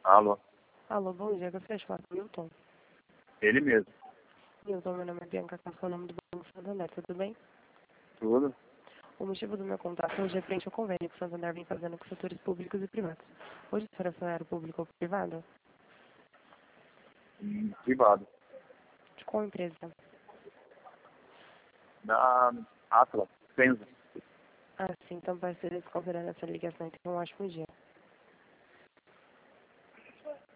Alô, Alô, bom dia. Gostaria de falar com o Milton. ele mesmo. Milton, meu nome é Bianca Casca, o nome do Banco Santander, tudo bem? Tudo? O motivo do meu contato é referente ao convênio que o Santander vem fazendo com setores públicos e privados. Hoje, o senhor é funcionário público ou privado? Privado. De qual empresa? Na Atlas, Penza. Ah, sim, então vai ser desconsiderando essa ligação. Então, um ótimo dia.